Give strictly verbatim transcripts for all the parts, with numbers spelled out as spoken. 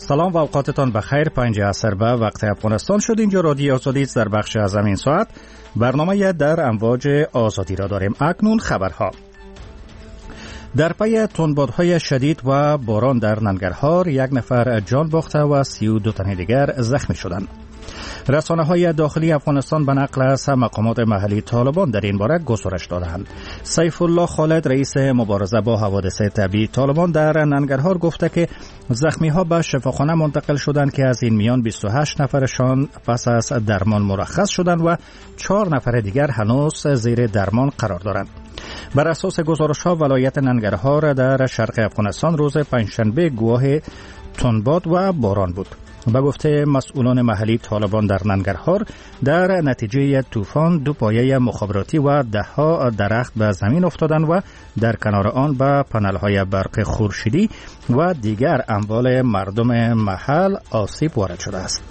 سلام و اوقاتتان بخیر. پنج عصر به وقت افغانستان شد. اینجا رادیو آزادی است. در بخش از این ساعت برنامه در امواج آزادی را داریم. اکنون خبرها. در پی تندبادهای شدید و باران در ننگرهار یک نفر جان باخته و سی و دو تن دیگر زخمی شدند. رسانه‌های داخلی افغانستان به نقل از مقامات محلی طالبان در این باره گزارش دادند. سیف الله خالد، رئیس مبارزه با حوادث طبیعی طالبان، در ننگرهار گفته که زخمی‌ها به شفاخانه منتقل شدند که از این میان بیست و هشت نفرشان پس از درمان مرخص شدند و چهار نفر دیگر هنوز زیر درمان قرار دارند. بر اساس گزارش‌ها ولایت ننگرهار در شرق افغانستان روز پنجشنبه گواه تندباد و باران بود. به گفته مسئولان محلی طالبان در ننگرهار، در نتیجه طوفان دو پایه مخابراتی و ده ها درخت به زمین افتادند و در کنار آن به پنل‌های برق خورشیدی و دیگر اموال مردم محل آسیب وارد شده است.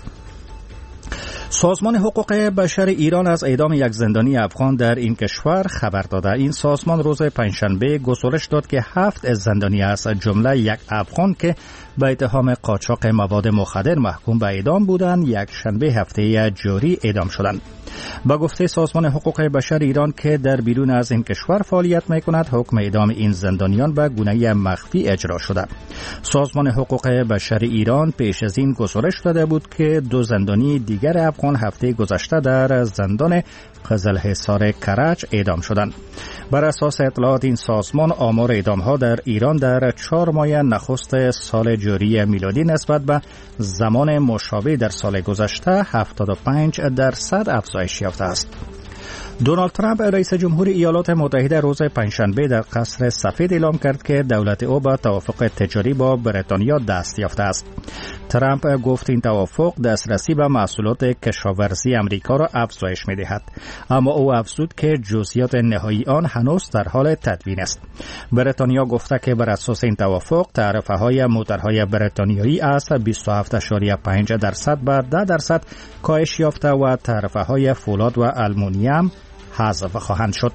سازمان حقوق بشر ایران از اعدام یک زندانی افغان در این کشور خبر داده. این سازمان روز پنجشنبه گزارش داد که هفت زندانی از جمله یک افغان که به اتهام قاچاق مواد مخدر محکوم به اعدام بودند، یک شنبه هفته جاری اعدام شدند. با گفته سازمان حقوق بشر ایران که در بیرون از این کشور فعالیت می‌کند، حکم اعدام این زندانیان به گونه مخفی اجرا شده. سازمان حقوق بشر ایران پیش از این گزارش داده بود که دو زندانی دیگر افغان هفته گذشته در زندان قزلحصار کرج اعدام شدند. بر اساس اطلاعات این سازمان، آمار اعدام‌ها در ایران در چهار ماه نخست سال جاری میلادی نسبت به زمان مشابه در سال گذشته هفتاد و پنج درصد افزایش یافته است. دونالد ترامپ، رئیس جمهور ایالات متحده، روز پنجشنبه در قصر سفید اعلام کرد که دولت او به توافق تجاری با بریتانیا دست یافته است. ترامپ گفت این توافق دسترسی به محصولات کشاورزی امریکا را افزایش می‌دهد، اما او افزود که جزئیات نهایی آن هنوز در حال تدوین است. بریتانیا گفته که بر اساس این توافق تعرفه‌های موتورهای بریتانیایی از بیست و هفت ممیز پنج درصد به ده درصد کاهش یافته و تعرفه‌های فولاد و آلومینیوم حذف خواهند شد.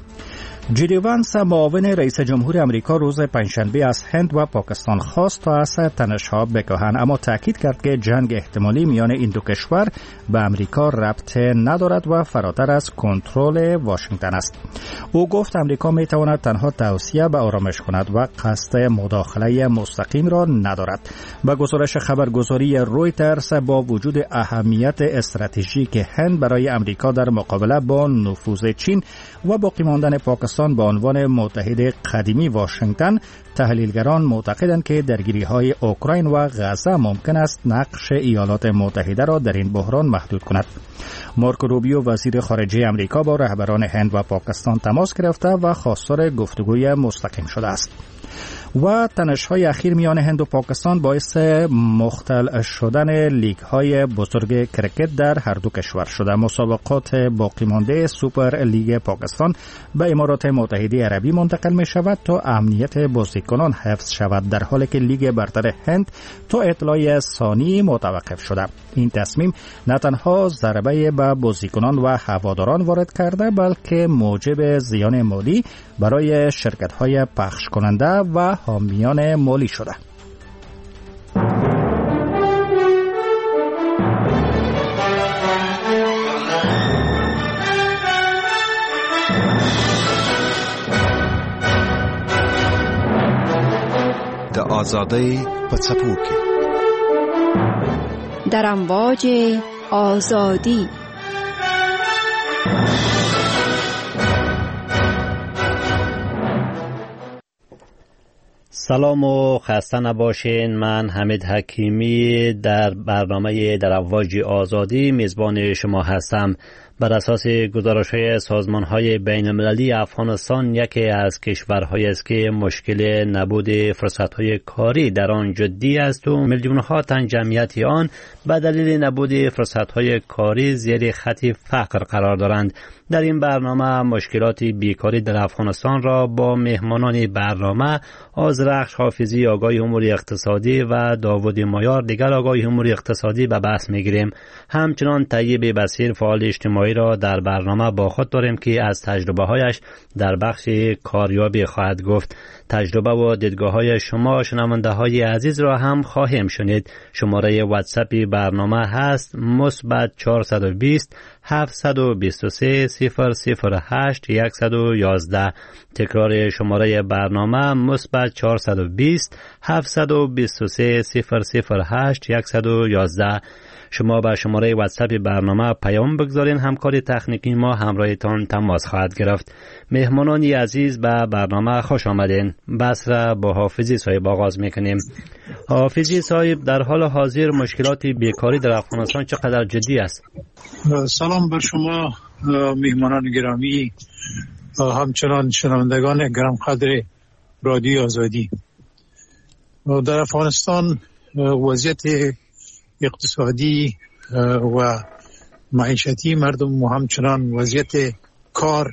جی وانس، معاون رئیس جمهور امریکا، روز پنجشنبه از هند و پاکستان خواست تا از تنش‌ها بکاهند، اما تاکید کرد که جنگ احتمالی میان این دو کشور به امریکا ربط ندارد و فراتر از کنترل واشنگتن است. او گفت امریکا میتواند تنها توصیه به آرامش کند و قصد مداخله مستقیم را ندارد. به گزارش خبرگزاری رویترز، با وجود اهمیت استراتژیک هند برای امریکا در مقابله با نفوذ چین و باقی ماندن پاکستان به عنوان متحد قدیمی واشنگتن، تحلیلگران معتقدند که درگیری‌های اوکراین و غزه ممکن است نقش ایالات متحده را در این بحران محدود کند. مارکو روبیو، وزیر خارجه امریکا، با رهبران هند و پاکستان تماس گرفته و خواستار گفتگوی مستقیم شده است. و تنش‌های اخیر میان هند و پاکستان باعث مختل شدن لیگ‌های بزرگ کرکت در هر دو کشور شده. مسابقات باقی مانده سوپر لیگ پاکستان به امارات متحده عربی منتقل می شود تا امنیت بازیکنان حفظ شود، در حالی که لیگ برتر هند تا اطلاع ثانی متوقف شده. این تصمیم نه تنها ضربه به بازیکنان و هواداران وارد کرده، بلکه موجب زیان مالی برای شرکت‌های پخش کننده و حامیان مالی شده. د آزادی په څپو کې در امواج آزادی. سلام و خسته نباشین. من حمید حکیمی در برنامه در امواج آزادی میزبان شما هستم. بر اساس گزارش‌های سازمان‌های بین‌المللی، افغانستان یکی از کشورهایی است که مشکل نبود فرصت‌های کاری در آن جدی است و میلیون‌ها تن جمعیت آن به دلیل نبود فرصت‌های کاری زیر خط فقر قرار دارند. در این برنامه مشکلات بیکاری در افغانستان را با مهمانان برنامه آذرخش حافظی، آگاه امور اقتصادی، و داوود مایار، دیگر آگاه امور اقتصادی، به بحث می‌گیریم. همچنان طیب بصیر، فعال اجتماعی هایی را در برنامه با خود داریم که از تجربه هایش در بخش کاریابی خواهد گفت. تجربه و دیدگاه های شما شنونده های عزیز را هم خواهیم شنید. شماره واتساپ برنامه هست مثبت چهارصد و بیست هفتصد و بیست و سه صفر صفر هشت صد و یازده. تکرار شماره برنامه مثبت چهارصد و بیست هفتصد و بیست و سه صفر صفر هشت صد و یازده. شما به شماره واتساپ برنامه پیام بگذارین، همکار تکنیکی ما همراهتان تماس خواهد گرفت. مهمانانی عزیز به برنامه خوش آمدین. بحث را با حافظی صاحب آغاز میکنیم. حافظی صاحب، در حال حاضر مشکلات بیکاری در افغانستان چقدر جدی است؟ سلام بر شما مهمانان گرامی، همچنان شنوندگان گرم قدر رادیو آزادی. در افغانستان وضعیت اقتصادی و معیشتی مردم و همچنان وضعیت کار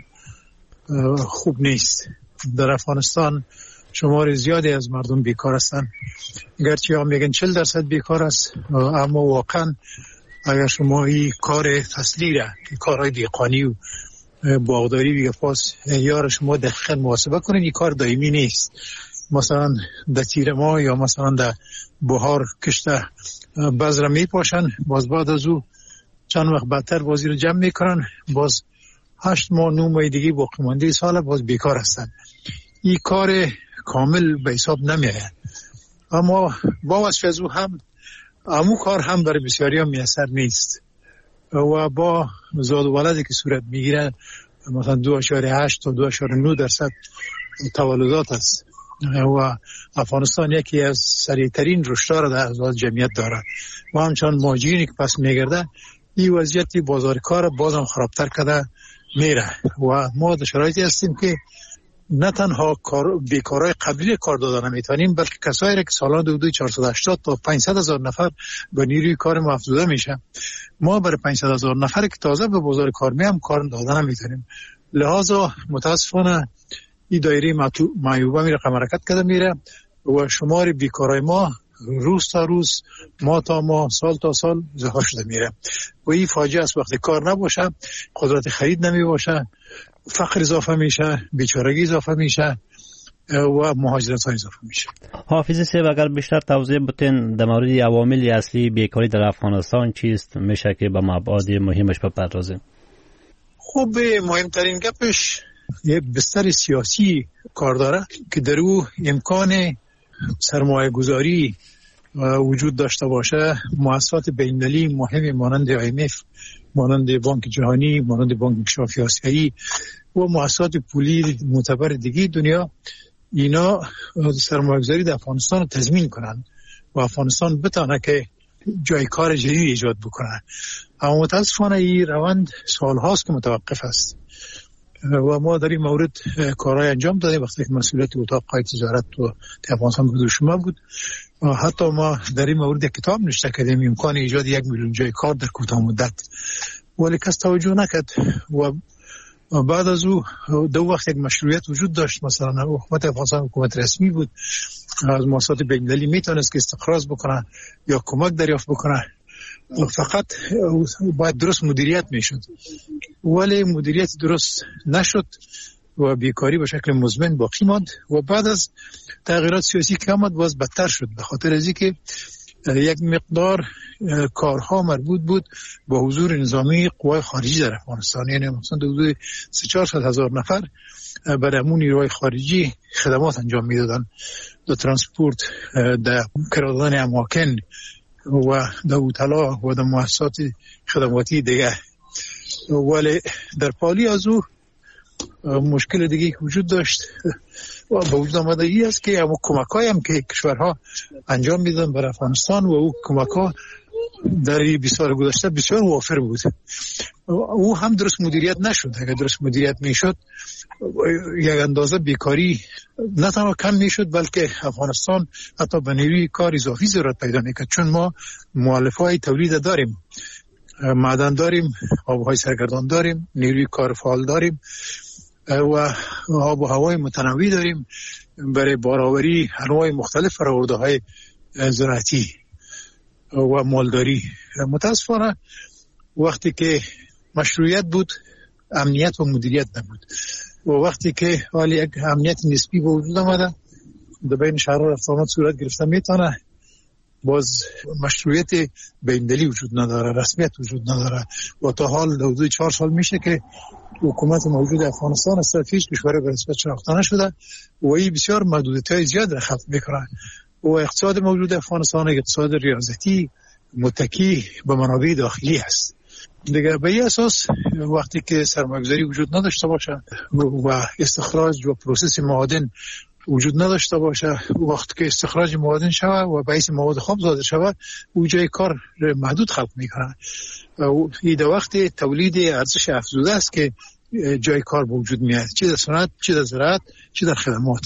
خوب نیست. در افغانستان شمار زیادی از مردم بیکار هستند. گرچه ها میگن چهل درصد بیکار است، اما واقعا اگر شما این کار فصلی را، کارهای دیقانی و باغداری بیگه پاس یا شما دقیقا محاسبه کنید، این کار دائمی نیست. مثلا در تیر ماه یا مثلا در بهار کشته بذر می پاشن، باز بعد از او چند وقت بعدتر بازی رو جمع میکنن، باز هشت ماه نو ماه دیگه باقی مانده سال باز بیکار هستن. این کار کامل به حساب نمیاد، اما با وصف از او هم امو کار هم برای بسیاری ها میسر نیست و با زاد و ولدی که صورت میگیره مثلا دو اشاره هشت تا دو اشاره نه درصد تولدات است و افغانستان یکی از سریعترین رشدها در ازاد جمعیت دارد و همچنان مهاجرینی که پس میگرده این وضعیتی بازار کار بازم خرابتر کرده میره و ما در شرایطی هستیم که نه تنها بیکارای قبلی کار دادن نمیتونیم، بلکه کسایی را که سالانه حدود چهارصد و هشتاد تا پانصد هزار نفر به نیروی کار ما افزوده میشه، ما برای پانصد هزار نفر که تازه به بازار کار میام کار دادن نمیتونیم. لذا متاسفانه این دایره معیوبه میره رقم حرکت کرده میره و شمار بیکارای ما روز تا روز، ماه تا ماه، سال تا سال زیاد شده میره و این فاجعه است. وقتی کار نباشه، قدرت خرید نمی باشه، فقر اضافه میشه، بیچارگی اضافه میشه و مهاجرت ها اضافه میشه. حافظی صاحب، اگر بیشتر توضیح بدین در مورد عوامل اصلی بیکاری در افغانستان چیست، میشه که به مبعد مهمش بپردازیم؟ خب مهمترین گپش یک بستر سیاسی کار داره که در او امکان سرمایه گذاری وجود داشته باشه. مؤسسات بین‌المللی مهمی مانند آی ام اف، مانند بانک جهانی، مانند بانک انکشافی آسیایی و مؤسسات پولی معتبر دیگه دنیا، اینا سرمایه گذاری در افغانستان رو تضمین کنن و افغانستان بتونه که جای کار جدید ایجاد بکنه. اما متاسفانه این روند سالهاست که متوقف است و ما در این مورد کارهای انجام دادیم وقتی که مسئولیت اتاق قای تجارت و افغانستان بود شما بود. حتی ما در این مورد کتاب نوشته کردیم امکان ایجاد یک میلیون جای کار در کوتاه مدت، ولی کس توجه نکرد و بعد از او دو وقت یک مشروعیت وجود داشت. مثلا حکومت افغانستان حکومت رسمی بود، از مؤسسات بین‌المللی میتونست که استقراض بکنه یا کمک دریافت بکنه، فقط باید درست مدیریت میشد، ولی مدیریت درست نشد و بیکاری به شکل مزمن باقی ماند و بعد از تغییرات سیاسی که آمد باز بدتر شد، به خاطر از اینکه یک مقدار کارها مربوط بود با حضور نظامی قوای خارجی در افغانستان، یعنی مثلا حدود سه چهارصد هزار نفر برای امون نیروهای خارجی خدمات انجام میدادن، در ترانسپورت، در کردن اماکن و در اوتلا و در مؤسسات خدماتی دیگه. ولی در پالی از او مشکل دیگه که وجود داشت و به وجود آمده ای است که اما کمک‌هایی هم که کشورها انجام میدن برای افغانستان و او کمک‌ها در بیست سال گذشته بسیار وافر بود، او هم درست مدیریت نشد. اگر درست مدیریت میشد یک اندازه بیکاری نه تنها کم میشد، بلکه افغانستان حتی به نیروی کار اضافی ضرورت پیدا میکرد، چون ما مؤلفه‌های تولید داریم، معدن داریم، آبهای سرگردان داریم، نیروی کار فعال داریم و آب و هوای متنوع داریم برای بارآوری انواع مختلف فرآورده‌های زراعتی و مالداری. متاسفانه وقتی که مشروعیت بود، امنیت و مدیریت نبود. و وقتی که حالی یک امنیت نسبی به وجود آمده در بین شهرها اقدامات صورت گرفته میتونه، باز مشروعیت بیندلی وجود نداره، رسمیت وجود نداره. و تا حال حدود چهار سال میشه که حکومت موجود افغانستان از طرف هیچ کشوری به رسمیت شناخته نشده و این بسیار محدودیت‌های زیاد را خلق میکنه. و اقتصاد موجود افغانستان اقتصاد ریاضتی متکی به منابع داخلی است. دیگه به این اساس وقتی که سرمایه‌گذاری وجود نداشته باشه و استخراج و پروسس معادن وجود نداشته باشه، وقتی که استخراج معادن شوه و باعث مواد خام صادر شوه، او جای کار محدود خلق میکنه. و این در وقت تولید ارزش افزوده است که جای کار وجود میاد، چه در صنعت، چه در زراعت، چه در خدمات.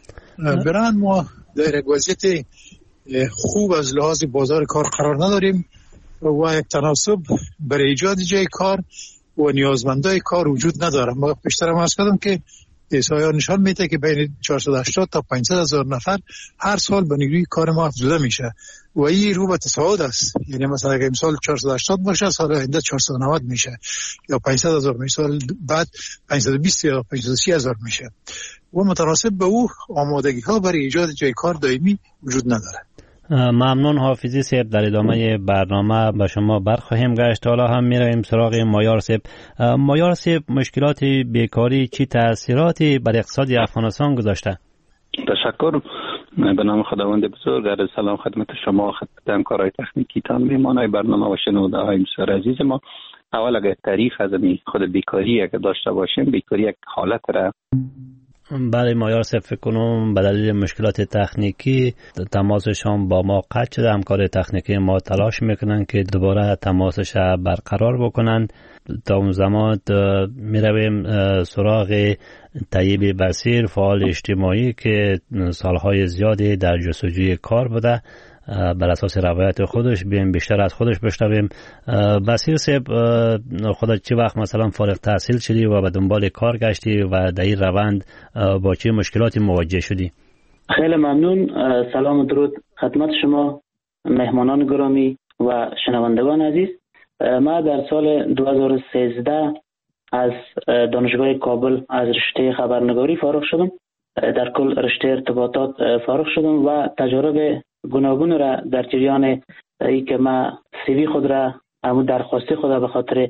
بران ما در یک وضعیت خوب از لحاظ بازار کار قرار نداریم و یک تناسب برای ایجاد جای کار و نیازمندای کار وجود نداره. ما پیشتر هم عرض کردم که احصایه‌ها نشان میده که بین چهارصد و هشتاد تا پانصد هزار نفر هر سال به نیروی کار ما افزوده میشه و این رو به تصاعد است. یعنی مثلا اگه امسال چهارصد و هشتاد باشه، سال آینده چهارصد و نود میشه یا پانصد هزار میشه، سال بعد پانصد و بیست یا پانصد و سی هزار میشه و متناسب به او آمادگی ها برای ایجاد جای کار دائمی وجود نداره. ممنون حافظی صاحب. در ادامه برنامه به شما برخواهیم گشت. حالا هم میرویم سراغ مایار صاحب. مایار صاحب، مشکلات بیکاری چی تاثیراتی بر اقتصاد افغانستان گذاشته؟ تشکر. به نام خداوند بزرگ، عرض سلام خدمت شما، خدمت همکارای تکنیکی تان، میهمانای برنامه و شنونده های بسیار عزیز ما. اول اگر تعریف از خود بیکاری اگر داشته باشیم، بیکاری یک حالت را برای مایار صاحب فکر کنم به دلیل مشکلات تکنیکی تماسشان با ما قطع شده. همکار تکنیکی ما تلاش میکنن که دوباره تماسش برقرار بکنن. تا اون زمان می رویم سراغ طیب بصیر، فعال اجتماعی که سالهای زیادی در جستجوی کار بوده. بر اساس روایت خودش بیم بیشتر از خودش بشنویم. بصیر صاحب، خودت چه وقت مثلا فارغ تحصیل شدی و به دنبال کار گشتی و در این روند با چه مشکلاتی مواجه شدی؟ خیلی ممنون. سلام و درود خدمت شما مهمانان گرامی و شنوندگان عزیز. ما در سال دو هزار و سیزده از دانشگاه کابل از رشته خبرنگاری فارغ شدم. در کل رشته ارتباطات فارغ شدم و تجارب گوناگون را در جریان ای که ما سیوی خود را، همو درخواستی خود را به خاطر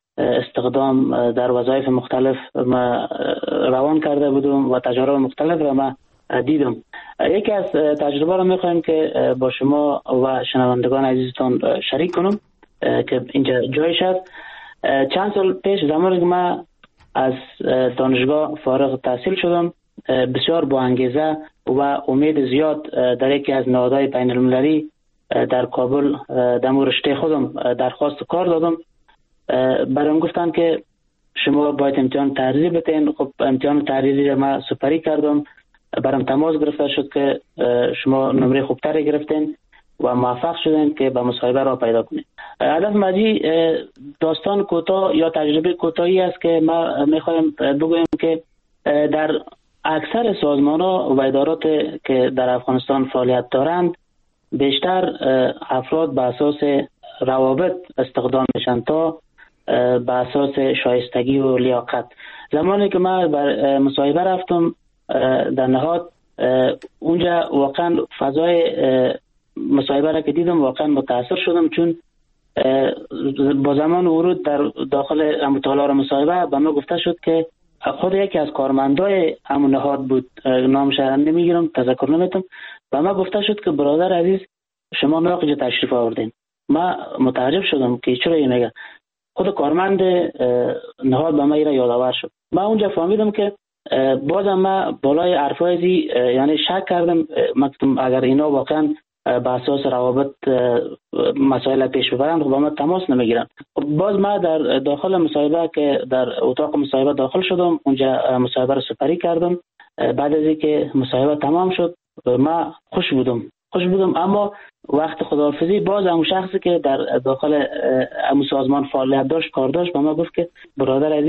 استخدام در وظایف مختلف ما روان کرده بودم و تجارب مختلف را ما دیدم. یکی از تجربه را میخوایم که با شما و شنوندگان عزیزتان شریک کنم که اینجا جایش است. چند سال پیش زمانی که ما از دانشگاه فارغ تحصیل شدم، بسیار با انگیزه و امید زیاد در یکی از نهادهای بین المللی در کابل در رشته خودم درخواست کار دادم. برام گفتن که شما باید امتحان تحریری بتین. خب امتحان تحریری را ما سپری کردم. برام تماس گرفته شد که شما نمره خوبتری گرفتین و موفق شدین که به مصاحبه را پیدا کنید. هدف مدی داستان کوتاه یا تجربه کوتاهی است که ما میخوایم بگویم که در اکثر سازمان‌ها و ادارات که در افغانستان فعالیت دارند، بیشتر افراد به اساس روابط استخدام میشن تا به اساس شایستگی و لیاقت. زمانی که من بر مصاحبه رفتم در نهاد، اونجا واقعا فضای مصاحبه را که دیدم واقعا متاثر شدم، چون با زمان ورود در داخل مطالعه مصاحبه به ما گفته شد که خود یکی از کارمندای همون نهاد بود، نامش را نمیگیرم، تذکر نمیتونم، و ما گفته شد که برادر عزیز شما ناقجه تشریف آوردین. ما متعجب شدم که چرا این میگه. خود کارمند نهاد به ما را یادآور شد. ما اونجا فهمیدم که بازم ما بالای حرفایزی یعنی شک کردم مکتوم اگر اینا واقعا به اساس روابط مسائل پیش ببرند خب با ما تماس نمیگیرن. باز ما در داخل مصاحبه که در اتاق مصاحبه داخل شدم، اونجا مصاحبه رو سپری کردم. بعد از اینکه مصاحبه تمام شد ما خوش بودم خوش بودم اما وقت خداحافظی باز همون شخصی که در داخل همون سازمان فعالیت داشت کار داشت با ما گفت که برادر عزیز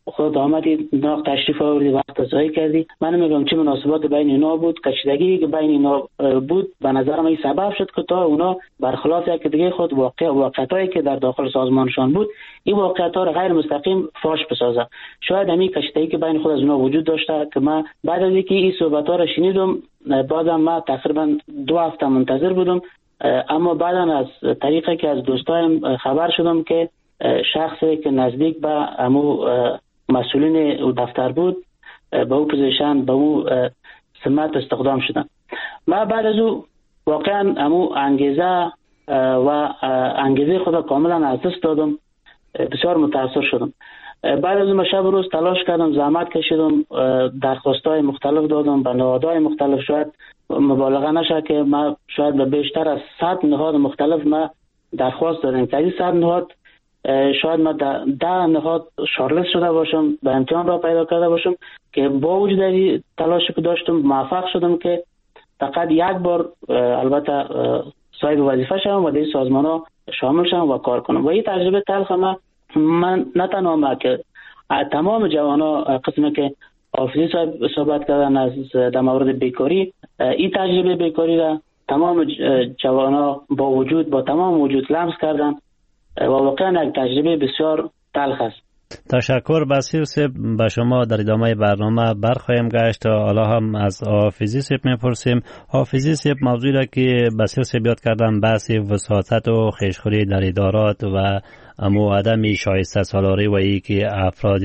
خود آمدی ناق تشریف آوردی وقت ضایع کردی. من میگم چه مناسبات بین اینا بود، کشیدگی که بین اینا بود به نظر من این سبب شد که تا اونا برخلاف یک دیگه خود واقع واقعیتایی که در داخل سازمانشان بود این واقعیت‌ها را غیر مستقیم فاش بسازه. شاید همین کشیدگی که بین خود از اونا وجود داشته که من بعد از اینکه این صحبت‌ها را شنیدم بازم من تقریبا دو هفته منتظر بودم، اما بعدا از طریقی که از دوستایم خبر شدم که شخصی که نزدیک به امو مسئولین دفتر بود به او پوزیشن به او سمت استخدام شدن. من بعد از او واقعا امو انگیزه و انگیزه خدا کاملا از دست دادم، بسیار متاثر شدم. بعد از اون شب روز تلاش کردم، زحمت کشیدم، درخواستای مختلف دادم به نهادهای مختلف. شاید مبالغه نشه که ما شاید به بیشتر از صد نهاد مختلف ما درخواست دادم که این صد نهاد شاید ما ده نهاد شارلست شده باشم، به امتحان را پیدا کرده باشم که با وجود این تلاشی که داشتم موفق شدم که فقط یک بار البته صاحب وظیفه شدم و در سازمان ها شامل شدم و کار کنم. و این تجربه تلخ من من نه تنها ما که تمام جوان ها قسمه که آفیسی صاحب صحبت کردن از در مورد بیکاری، این تجربه بیکاری را تمام جوان ها با وجود با تمام وجود لمس کردن و واقعا یک تجربه بسیار تلخ است. تشکر بصیر صاحب. به شما در ادامه برنامه برخواهیم گشت. حالا هم از حافظی صاحب میپرسیم. حافظی صاحب موضوعی را که بصیر صاحب یاد کردن بحث وساطت و خیشخوری در ادارات و امو عدم شایسته سالاری و ای که افراد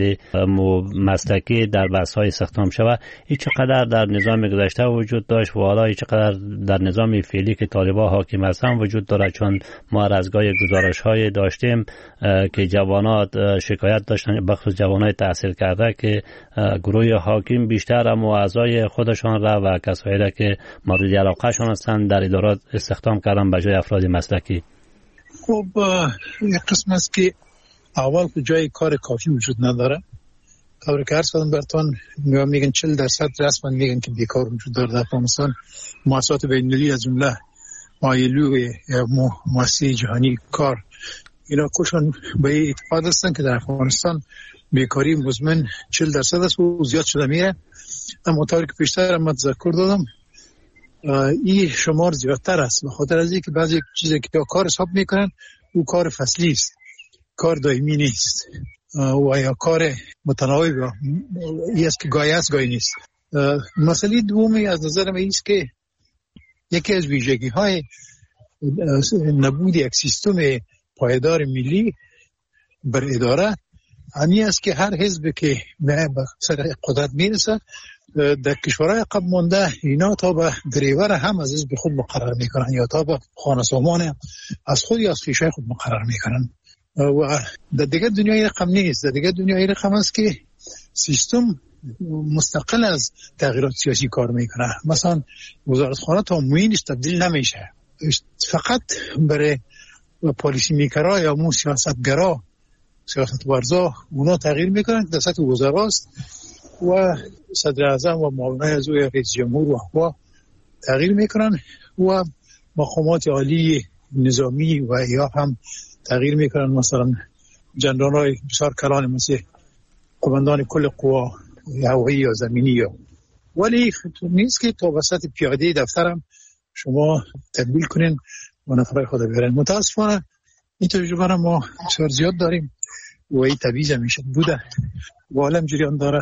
مسلکی در بحث‌های استخدام شود، این چقدر در نظام گذشته وجود داشت و حالا این چقدر در نظام فعلی که طالبان حاکم هستند وجود دارد؟ چون ما از گاهی گزارش‌های داشتیم که جوانات شکایت داشتن، بخصوص جوانای تحصیل کرده، که گروه حاکم بیشتر امو اعضای خودشان را و کسایی را که مورد علاقه‌شان هستند در ادارات استخدام کردن به جای افراد مسلکی. خب یک قسم است که اول که جای کار کافی وجود نداره. طور که عرض کردم براتون میگن چهل درصد رسما میگن که بیکار وجود داره در افغانستان. مؤسسات بین‌المللی از جمله آیلو یا مؤسسه جهانی کار اینا کشون به اعتقاد هستن که در افغانستان بیکاری مزمن چهل درصد است و زیاد شده میره. اما طور که پیشتر هم تذکر دادم این شمار زیادتر است به خاطر از اینکه بعضی چیزی که کار حساب میکنن او کار فصلی است، کار دائمی نیست و یا کار متناوب ای است که گاهی است گاهی نیست. مسئله دومی از نظر من است که یکی از ویژگی های نبود یک سیستم پایدار ملی بر اداره همین است که هر حزب که به سر قدرت میرسه در کشورهای قبل مانده اینا تا به دریور هم از حزب خود مقرر میکنن یا تا به خانه سامان از خود یا از خویشای خود مقرر میکنن. و در دیگر دنیای رقم نیست. در دیگر دنیای رقم است که سیستم مستقل از تغییرات سیاسی کار میکنه. مثلا وزارتخانه تا معینش تبدیل نمیشه، فقط برای پالیسی میکرا یا مو سیاستگرا سیاست ورزا اونا تغییر میکنن در سطح وزراست و صدر اعظم و معاونای از او رئیس جمهور و اخوا تغییر میکنن و مقامات عالی نظامی و یا هم تغییر میکنن. مثلا جنرالای بسیار کلان مثل قماندان کل قوا هوایی یا زمینی یا ولی نیست که تا وسط پیاده دفترم شما تبدیل کنین و نفرای خود بیارن. متاسفانه این تجربه را ما بسیار زیاد داریم و این طبیعی میشه بوده و عالم جریان داره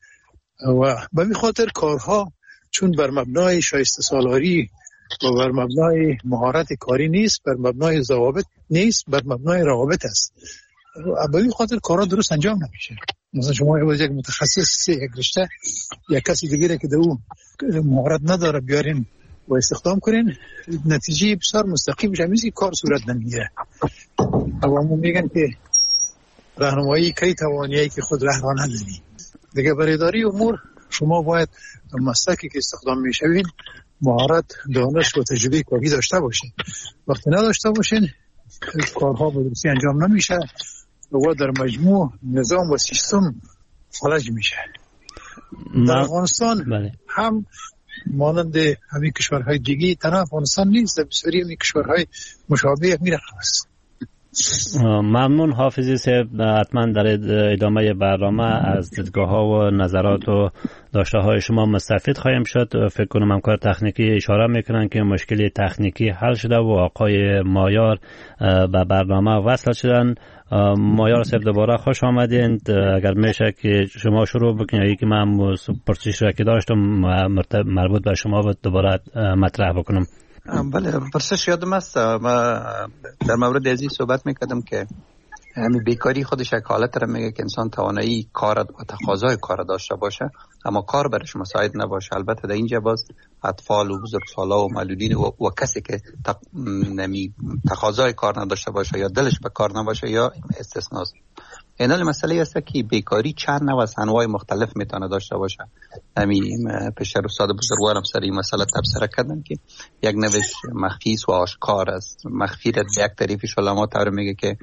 و به این خاطر کارها چون بر مبنای شایسته سالاری و بر مبنای مهارت کاری نیست، بر مبنای ضوابط نیست، بر مبنای روابط است. به این خاطر کارها درست انجام نمیشه. مثلا شما یک متخصص یک رشته یک کسی دیگه که دو مهارت نداره بیارین و استخدام کنین، نتیجه بسیار مستقیم میشه میشه کار صورت نمیگیره. عوامو میگن که راهنمایی کی توانایی که خود راه را نداری. دیگه برای اداری امور شما باید مسلکی که استخدام میشوین مهارت، دانش و تجربه کافی داشته باشین. وقتی نداشته باشین کارها به درستی انجام نمیشه و در مجموع نظام و سیستم فلج میشه. در افغانستان بله. هم مانند همین کشورهای دیگه تنها افغانستان نیست، در بسیاری همین کشورهای مشابه همین رقم است. ممنون حافظی صاحب. حتما در ادامه برنامه از دیدگاه ها و نظرات و داشته های شما مستفید خواهیم شد. فکر کنم همکار تکنیکی اشاره میکنن که مشکل تکنیکی حل شده و آقای مایار به برنامه وصل شدن. مایار صاحب دوباره خوش آمدین. اگر میشه که شما شروع بکنید، یکی من پرسش را که داشتم مربوط به شما و دوباره مطرح بکنم. بله، پرسش یادم است. ما در مورد ازی صحبت میکردم که همین بیکاری خودش یک حالت را میگه که انسان توانایی کار و تقاضای کار داشته باشه اما کار برش مساعد نباشه. البته در اینجا باز اطفال و بزرگسالا و معلولین و, و کسی که تق... نمی... تقاضای کار نداشته باشه یا دلش به کار نباشه یا استثناست. اینال مسئله است که بیکاری چند نوع از انواع مختلف میتونه داشته باشه. همین پیشتر استاد بزرگوارم سر این مسئله تبصره کردن که یک نوش مخفی است و آشکار است. مخفی را یک طریفش علما طور میگه که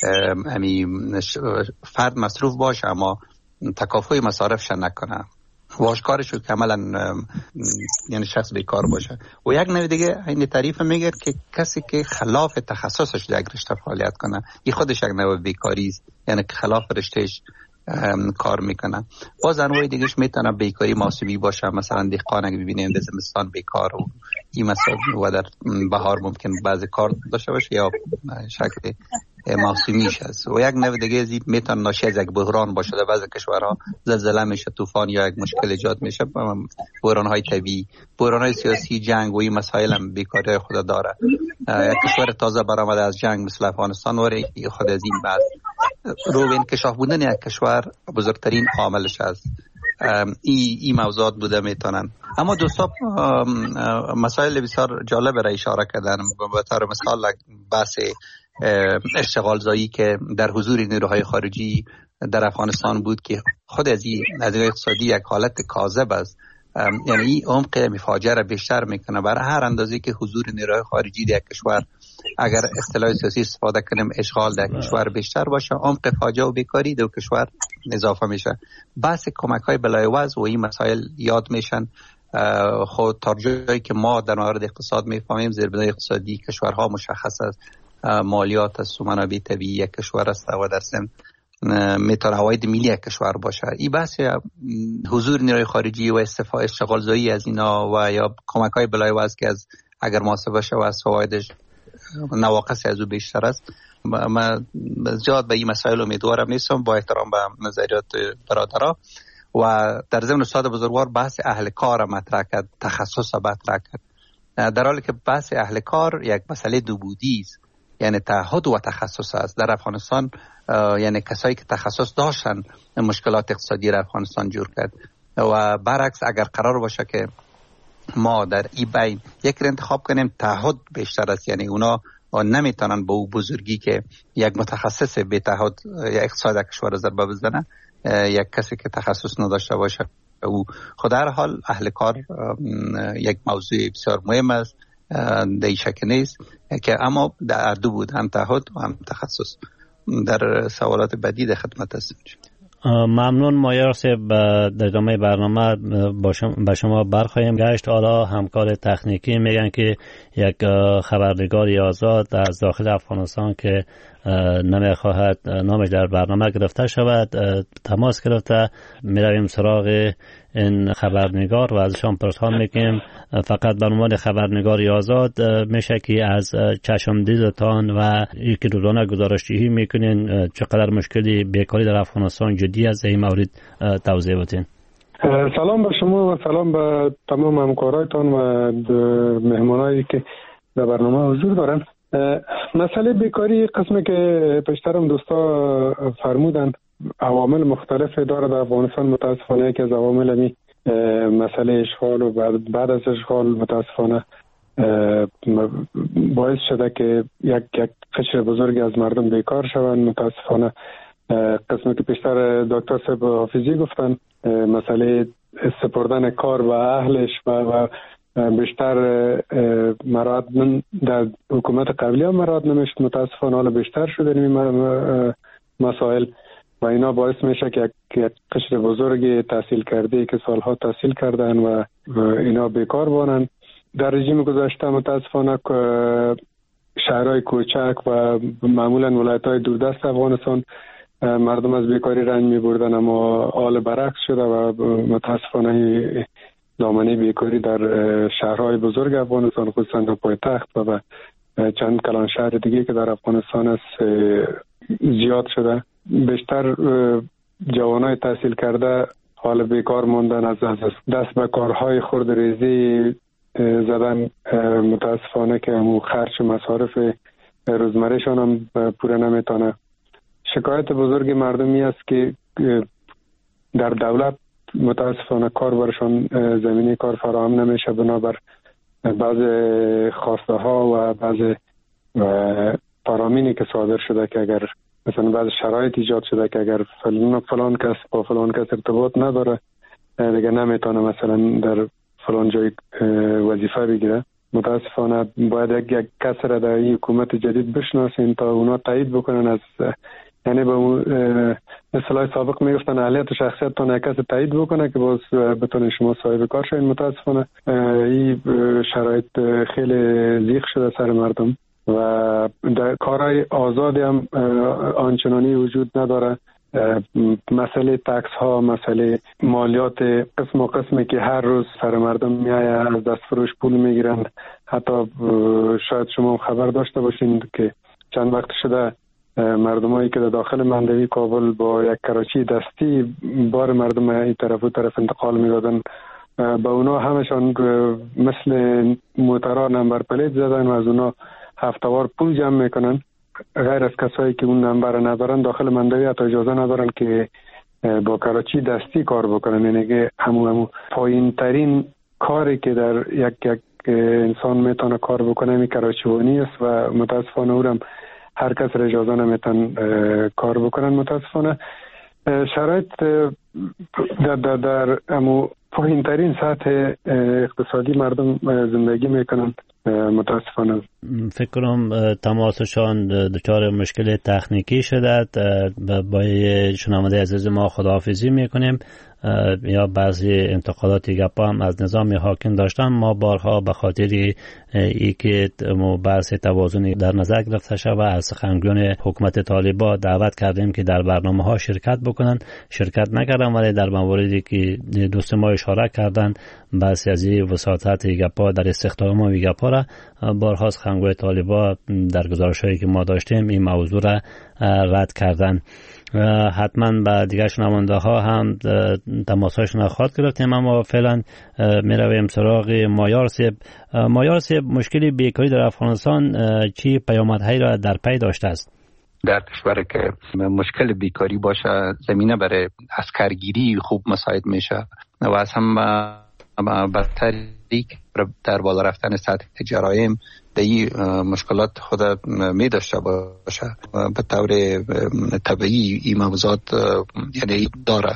همین فرد مصروف باشه اما تکافؤ مصارفش نکنه. واشکارش که عملا یعنی شخص بیکار باشه. و یک نوع دیگه این تعریف میگه که کسی که خلاف تخصصش در رشته فعالیت کنه، این خودش یک نوع بیکاری است، یعنی که خلاف رشتهش کار میکنه. باز انواع دیگهش میتونه بیکاری موسمی باشه، مثلا دهقان اگه ببینیم در زمستان بیکار و این مثلا و در بهار ممکن بعضی کار داشته باشه یا شکل موسمیش هست. و یک نوع دیگه ازی میتونه ناشی از یک بحران باشه. در بعضی کشورها زلزله میشه، طوفان یا یک مشکل ایجاد میشه، بحران های طبیعی، بحران های سیاسی، جنگ و این مسائل هم بیکاری خود داره. یک کشور تازه برآمده از جنگ مثل افغانستان و خود از این بعد رو به انکشاف بودن یک کشور بزرگترین عاملش است. ای ای موضوعات بوده میتونن. اما دوستا مسائل بسیار جالب را اشاره کردن. به طور مثال بحث اشتغال زایی که در حضور نیروهای خارجی در افغانستان بود که خود از این از اقتصادی یک حالت کاذب است. یعنی عمق مفاجعه را بیشتر میکنه. برای هر اندازه که حضور نیروهای خارجی در کشور، اگر اصطلاح سیاسی استفاده کنیم، اشغال در کشور بیشتر باشه، عمق فاجعه و بیکاری در کشور اضافه میشه. بحث کمک های بلایوز و این مسائل یاد میشن. خود تا جایی که ما در مورد اقتصاد میفهمیم، زیربنای اقتصادی کشورها مشخص است، مالیات است و منابع طبیعی یک کشور است و در ضمن میتونه عواید ملی یک کشور باشه. این بحث حضور نیروی خارجی و استفاده اشتغال زایی از اینا و یا کمک های بلایوز که از اگر محاسبه بشه و از فوایدش نواقص از او بیشتر است. من زیاد به این مسائل امیدوارم نیستم، با احترام به نظریات برادرها. و در ضمن استاد بزرگوار بحث اهل کار مطرح کرد، تخصص مطرح کرد، در حالی که بحث اهل کار یک مسئله دو بودی است، یعنی تعهد و تخصص است. در افغانستان یعنی کسایی که تخصص داشتن مشکلات اقتصادی را افغانستان جور کرد. و برعکس اگر قرار باشه که ما در این بین یک انتخاب کنیم، تعهد بیشتر است، یعنی اونا نمیتونن با او بزرگی که یک متخصص به تعهد یا اقتصاد کشور ضربه بزنه، یک کسی که تخصص نداشته باشه. او خود هر حال اهل کار یک موضوع بسیار مهم است، در این شک نیست که اما در دو بود، هم تعهد و هم تخصص. در سوالات بعدی در خدمت هستم. ممنون مایار صاحب. در ادامه برنامه با شما برخواهیم گشت. حالا همکار تکنیکی میگن که یک خبرنگاری آزاد از داخل افغانستان که نمیخواهد نامش در برنامه گرفته شود تماس گرفته. میرویم سراغ این خبرنگار و ازشان پرسان میکنیم. فقط به عنوان خبرنگاری آزاد میشه که از چشمدیدتان و یکی روزانه گزارشدهی میکنین چقدر مشکلی بیکاری در افغانستان جدی است، این مورد توضیح بدین. سلام به شما و سلام به تمام همکارایتان و مهمانایی که در برنامه حضور دارن. مسئله بیکاری قسمی که پیشترم دوستا فرمودند عوامل مختلف داره در افغانستان. متاسفانه یکی از عوامل می مسئله اشغال و بعد, بعد از اشغال متاسفانه باعث شده که یک یک قشر بزرگی از مردم بیکار شوند. متاسفانه قسمی که پیشتر دکتر صاحب حافظی گفتن مسئله سپردن کار به اهلش و, و بیشتر مراد در حکومت قبلی هم مراد نمیشد، متاسفانه حالا بیشتر شده این مسائل و اینا باعث میشه که یک قشر بزرگی تحصیل کرده که سالها تحصیل کردن و اینا بیکار بانن. در رژیم گذشته متاسفانه شهرهای کوچک و معمولا ولایت‌های دوردست افغانستان مردم از بیکاری رنج می‌بردن، اما حال برعکس شده و متاسفانه دامنه بیکاری در شهرهای بزرگ افغانستان خصوصا در پایتخت و چند کلان شهر دیگه که در افغانستان است زیاد شده. بیشتر جوانای تحصیل کرده حال بیکار ماندن، از دست به کارهای خرد ریزی زدن، متاسفانه که همون خرج مصارف روزمرهشان هم پوره نمیتونه. شکایت بزرگ مردمی است که در دولت متاسفانه کار برشان زمینه کار فراهم نمیشه بنابر بعض خواسته ها و بعض فرامینی که صادر شده که اگر مثلا بعض شرایط ایجاد شده که اگر فلان فلان کس با فلان کس ارتباط نداره دیگه نمیتونه مثلا در فلان جای وظیفه بگیره. متاسفانه باید یک, یک کس را در این حکومت جدید بشناسین تا اونا تایید بکنن، از یعنی به اون اصطلاح سابق میگفتن اهلیت و شخصیت تا یک کس تایید بکنه که باز بتونه شما صاحب کار شوین. متاسفانه این شرایط خیلی زیغ شده سر مردم و در کارهای آزادی هم آنچنانی وجود نداره. مسئله تکس ها، مسئله مالیات قسم و قسمی که هر روز سر مردم میآید، از دست فروش پول میگیرن. حتی شاید شما خبر داشته باشین که چند وقت شده مردمایی که در داخل مندوی کابل با یک کراچی دستی بار مردم این طرف و طرف انتقال میدادن، با اونا همشان مثل موترها نمبر پلیت زدن و از اونا هفتهوار پول جمع میکنن. غیر از کسایی که اون نمبر ندارن داخل مندوی حتی اجازه ندارن که با کراچی دستی کار بکنن. یعنی که همون همون پایین ترین کاری که در یک یک انسان میتونه کار بکنه می کراچیوانی است و متاسفانه اونم هر کس را اجازه نمیتن کار بکنن. متاسفانه شرایط در در در امو پایین ترین سطح اقتصادی مردم زندگی میکنن. متاسفانه فکر کنم تماسشان دچار مشکل تکنیکی شده. با شنونده عزیز ما خداحافظی میکنیم. یا بعضی انتقادات گپا هم از نظام حاکم داشتن. ما بارها به خاطر ای که بحث توازن در نظر گرفته شد و از سخنگویان حکومت طالبان دعوت کردیم که در برنامه ها شرکت بکنن، شرکت نکردن، ولی در مواردی که دوست ما اشاره کردن بحث از وساطت گپا در استخدام و گپا را بارها سخنگوی طالبان در گزارش‌هایی که ما داشتیم این موضوع را رد کردن. حتما با دیگر شنونده ها هم تماساشون خواهد گرفتیم، اما فعلا می رویم سراغ مایار صاحب. مایار صاحب، مشکل بیکاری در افغانستان چی پیامدهایی را در پی داشته است؟ در کشور که مشکل بیکاری باشه زمینه برای عسکرگیری خوب مساعد میشه و از هم بدتری در بالا رفتن سطح جرایم دی مشکلات خود می داشته باشه. به طور طبیعی این موضوعات یعنی داره،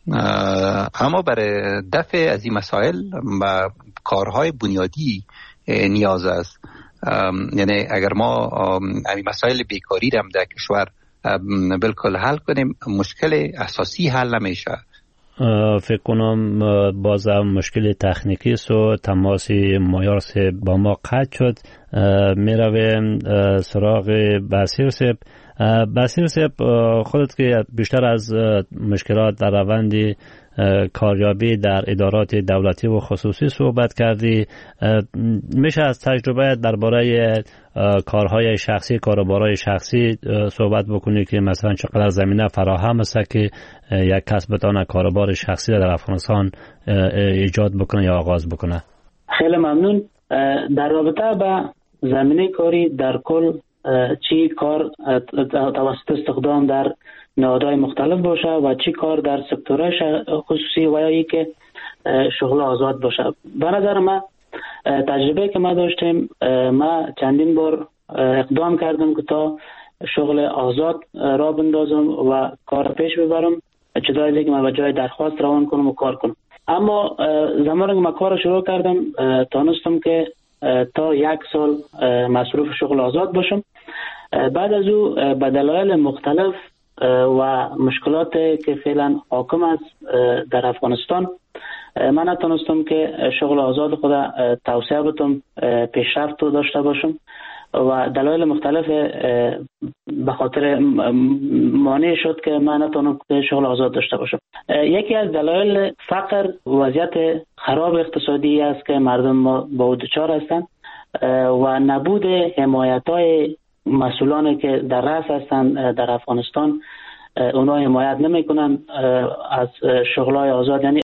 اما برای دفع از این مسائل و کارهای بنیادی نیاز است. یعنی اگر ما این مسائل بیکاری را در کشور بالکل حل کنیم مشکل اساسی حل نمیشه. فکر کنم بازم مشکل تکنیکی است و تماس مایار صاحب با ما قطع شد. می رویم سراغ بصیر صاحب. بصیر صاحب، خودت که بیشتر از مشکلات در روند کاریابی در ادارات دولتی و خصوصی صحبت کردی، میشه از تجربه درباره کارهای شخصی، کاروبارهای شخصی صحبت بکنی که مثلا چقدر زمینه فراهم است که یک کس بتونه کاروبار شخصی در افغانستان ایجاد بکنه یا آغاز بکنه؟ خیلی ممنون. در رابطه با زمینه کاری در کل چی کار توسط استخدام در نهادهای مختلف باشه و چی کار در سکتورهای خصوصی و یا ای که شغل آزاد باشه. به نظر من تجربه که ما داشتیم، ما چندین بار اقدام کردم که تا شغل آزاد را بندازم و کار پیش ببرم، چیزایی که من به جای درخواست روان کنم و کار کنم. اما زمانی که من کار شروع کردم تانستم که تا یک سال مصروف شغل آزاد باشم. بعد از او به دلایل مختلف و مشکلات که فعلا حاکم است در افغانستان من نتونستم که شغل آزاد خود توسعه بدم، پیشرفت داشته باشم و دلایل مختلف به خاطر مانع شد که من نتونم شغل آزاد داشته باشم. یکی از دلایل فقر، وضعیت خراب اقتصادی است که مردم ما با دچار هستند و نبود حمایت‌های مسئولانی که در رأس هستند در افغانستان. اونا حمایت نمی‌کنند از شغل‌های آزاد، یعنی